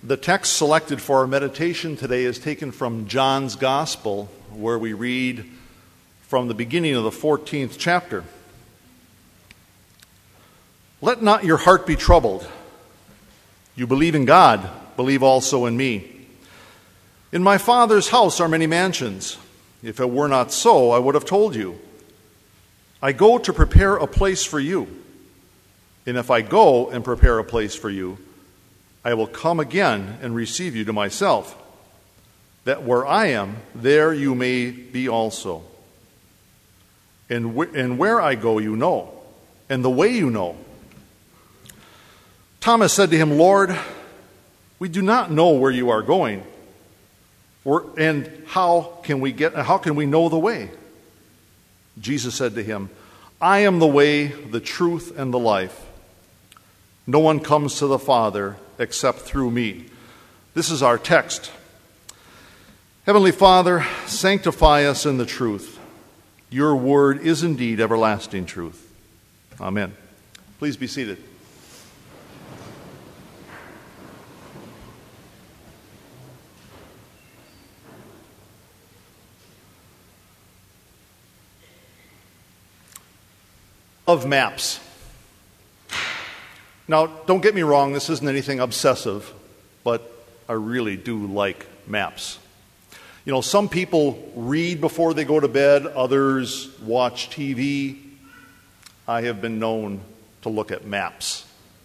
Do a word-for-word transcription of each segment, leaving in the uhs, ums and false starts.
The text selected for our meditation today is taken from John's Gospel, where we read from the beginning of the fourteenth chapter. Let not your heart be troubled. You believe in God, believe also in me. In my Father's house are many mansions. If it were not so, I would have told you. I go to prepare a place for you. And if I go and prepare a place for you, I will come again and receive you to myself, that where I am, there you may be also. And, wh- and where I go you know, and the way you know. Thomas said to him, Lord, we do not know where you are going, or, and how can we get? How can we know the way? Jesus said to him, I am the way, the truth, and the life. No one comes to the Father except through me. This is our text. Heavenly Father, sanctify us in the truth. Your word is indeed everlasting truth. Amen. Please be seated. Of maps. Now, don't get me wrong, this isn't anything obsessive, but I really do like maps. You know, some people read before they go to bed, others watch T V. I have been known to look at maps.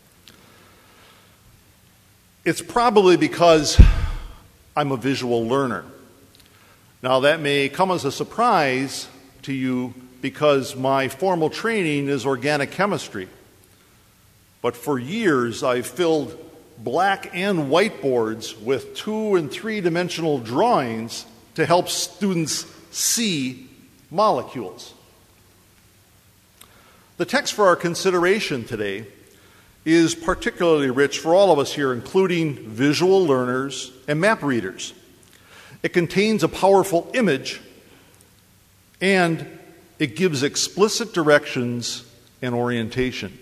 It's probably because I'm a visual learner. Now, that may come as a surprise to you because my formal training is organic chemistry. But for years, I've filled black and white boards with two- and three-dimensional drawings to help students see molecules. The text for our consideration today is particularly rich for all of us here, including visual learners and map readers. It contains a powerful image, and it gives explicit directions and orientation.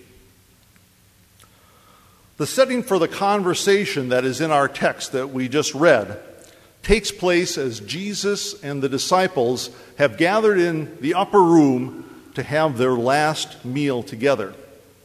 The setting for the conversation that is in our text that we just read takes place as Jesus and the disciples have gathered in the upper room to have their last meal together.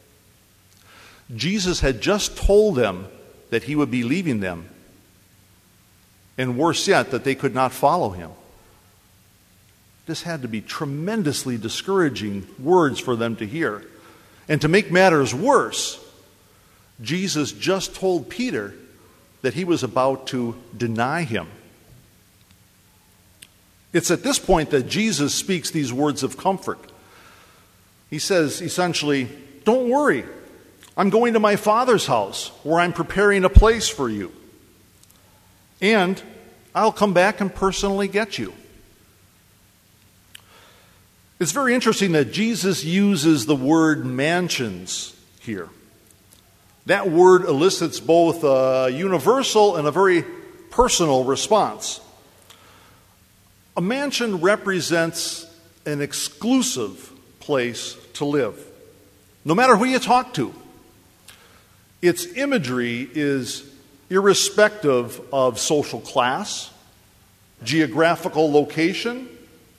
Jesus had just told them that he would be leaving them, and worse yet, that they could not follow him. This had to be tremendously discouraging words for them to hear. And to make matters worse, Jesus just told Peter that he was about to deny him. It's at this point that Jesus speaks these words of comfort. He says, essentially, don't worry. I'm going to my Father's house where I'm preparing a place for you. And I'll come back and personally get you. It's very interesting that Jesus uses the word mansions here. That word elicits both a universal and a very personal response. A mansion represents an exclusive place to live, no matter who you talk to. Its imagery is irrespective of social class, geographical location,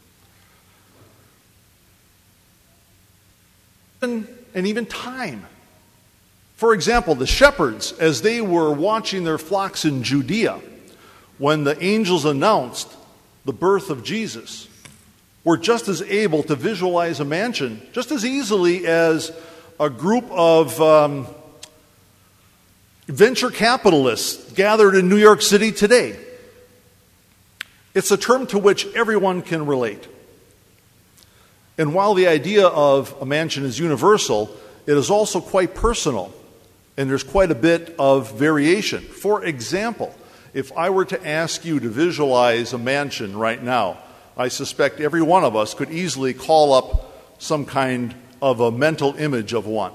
and, and even time. For example, the shepherds, as they were watching their flocks in Judea, when the angels announced the birth of Jesus, were just as able to visualize a mansion just as easily as a group of um, venture capitalists gathered in New York City today. It's a term to which everyone can relate. And while the idea of a mansion is universal, it is also quite personal. And there's quite a bit of variation. For example, if I were to ask you to visualize a mansion right now, I suspect every one of us could easily call up some kind of a mental image of one.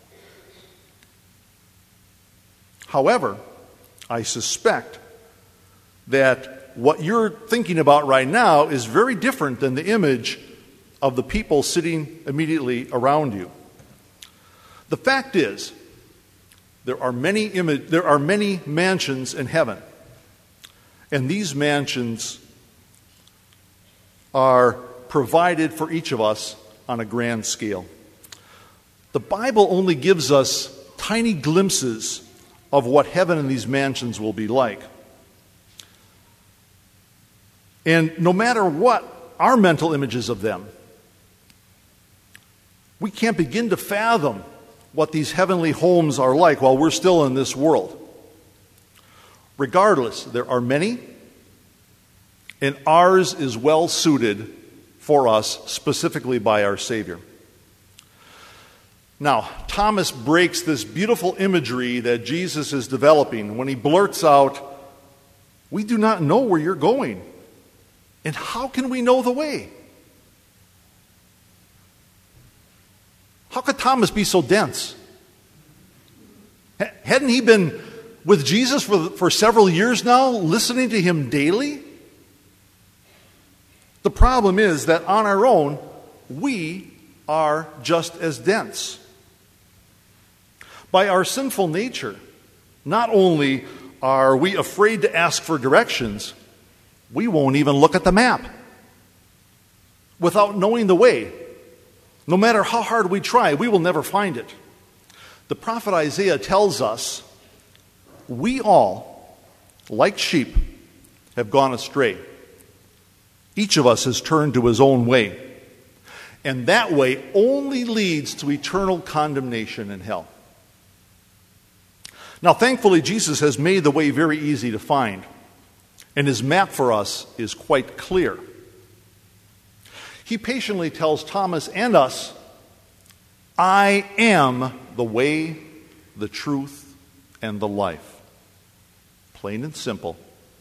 However, I suspect that what you're thinking about right now is very different than the image of the people sitting immediately around you. The fact is, there are many ima- there are many mansions in heaven. And these mansions are provided for each of us on a grand scale. The Bible only gives us tiny glimpses of what heaven and these mansions will be like. And no matter what our mental images of them, we can't begin to fathom what these heavenly homes are like while we're still in this world. Regardless, there are many, and ours is well suited for us, specifically by our Savior. Now, Thomas breaks this beautiful imagery that Jesus is developing when he blurts out, "We do not know where you're going, and how can we know the way?" How could Thomas be so dense? H- hadn't he been with Jesus for, for several years now, listening to him daily? The problem is that on our own, we are just as dense. By our sinful nature, not only are we afraid to ask for directions, we won't even look at the map without knowing the way. No matter how hard we try, we will never find it. The prophet Isaiah tells us, we all, like sheep, have gone astray. Each of us has turned to his own way. And that way only leads to eternal condemnation in hell. Now, thankfully, Jesus has made the way very easy to find. And his map for us is quite clear. He patiently tells Thomas and us, I am the way, the truth, and the life. Plain and simple.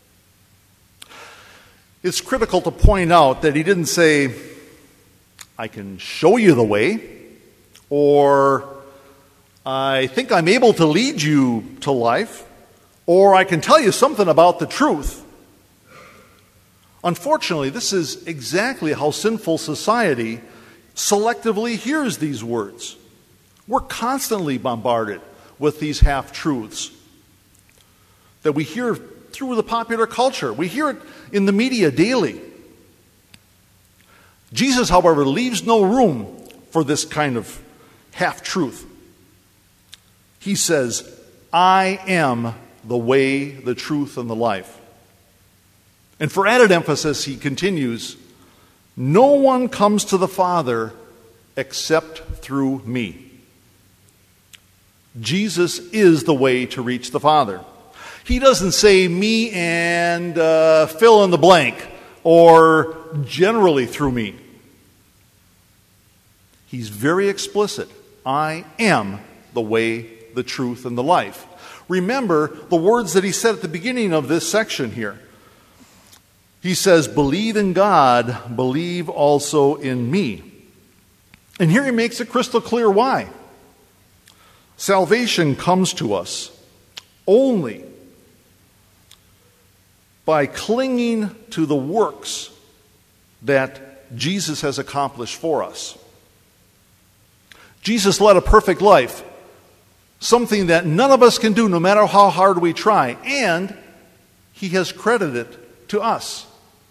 It's critical to point out that he didn't say, I can show you the way, or I think I'm able to lead you to life, or I can tell you something about the truth. Unfortunately, this is exactly how sinful society selectively hears these words. We're constantly bombarded with these half-truths that we hear through the popular culture. We hear it in the media daily. Jesus, however, leaves no room for this kind of half-truth. He says, I am the way, the truth, and the life. And for added emphasis, he continues, no one comes to the Father except through me. Jesus is the way to reach the Father. He doesn't say me and uh, fill in the blank, or generally through me. He's very explicit. I am the way, the truth, and the life. Remember the words that he said at the beginning of this section here. He says, believe in God, believe also in me. And here he makes it crystal clear why. Salvation comes to us only by clinging to the works that Jesus has accomplished for us. Jesus led a perfect life, something that none of us can do no matter how hard we try, and he has credited it to us.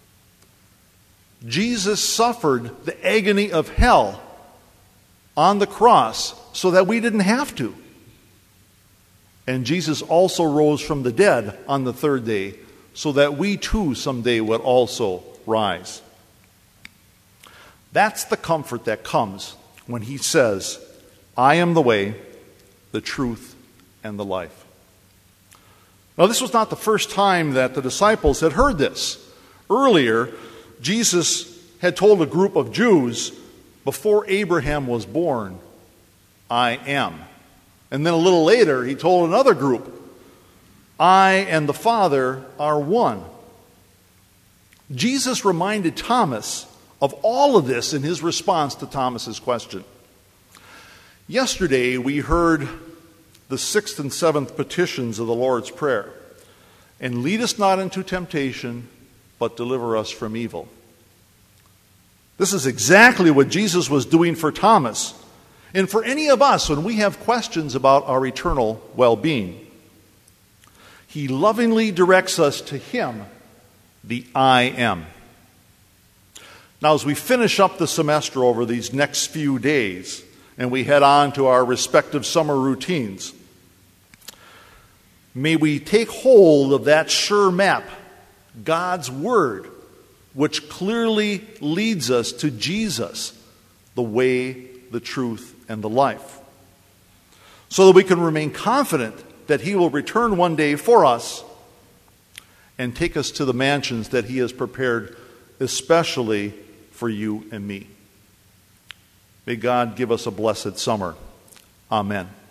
Jesus suffered the agony of hell on the cross so that we didn't have to. And Jesus also rose from the dead on the third day so that we too someday would also rise. That's the comfort that comes when he says, I am the way, the truth, and the life. Now, this was not the first time that the disciples had heard this. Earlier, Jesus had told a group of Jews, before Abraham was born, I am. And then a little later, he told another group, I and the Father are one. Jesus reminded Thomas of all of this in his response to Thomas's question. Yesterday, we heard the sixth and seventh petitions of the Lord's Prayer. And lead us not into temptation, but deliver us from evil. This is exactly what Jesus was doing for Thomas. And for any of us, when we have questions about our eternal well-being, he lovingly directs us to him, the I am. Now, as we finish up the semester over these next few days, and we head on to our respective summer routines, may we take hold of that sure map, God's Word, which clearly leads us to Jesus, the way, the truth, and the life, so that we can remain confident that he will return one day for us and take us to the mansions that he has prepared especially for you and me. May God give us a blessed summer. Amen.